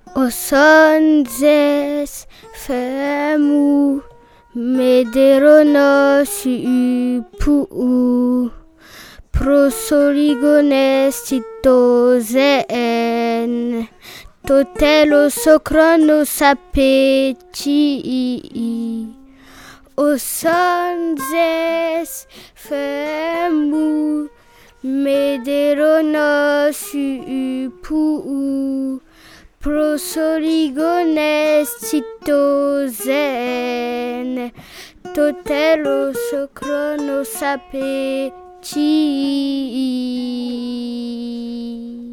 O sonzes femu mederonos upuu prosoligones titozen totelos socronos appettii. O sonzes femu mederonos upuu prosoligones titozen totelos socronos appettii.